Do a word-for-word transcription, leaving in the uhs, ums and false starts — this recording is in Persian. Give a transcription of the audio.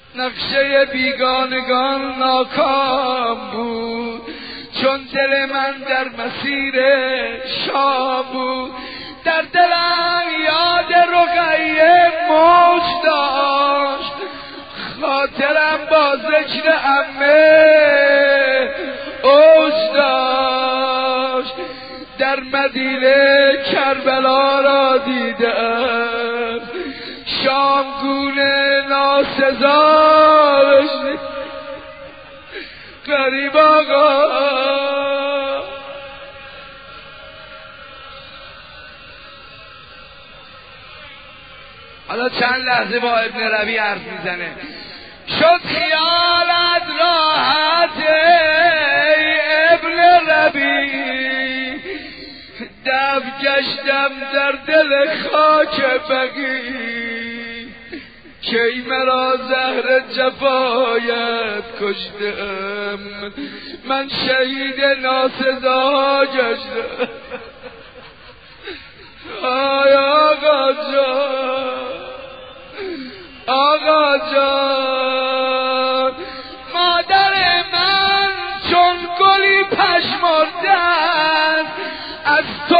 نقشه بیگانگان ناکام بود، چون دل من در مسیر شام بود. در دلم یاد رقیه موج داشت، خاطرم با ذکر عمه اوج داشت. در مدینه کربلا را دیدم، شامگونه ناسزاش غریب آقا. حالا چند لحظه با ابن ربی حرف میزنه. شد خیالت راحت ای ابن ربی، دف گشتم در دل خاک بقی، کی مرا زهر جفایت کشتم، من شهید ناسزا گشتم. آی آقا جان، آقا جان، مادر من چون گلی پژمرده است، از تو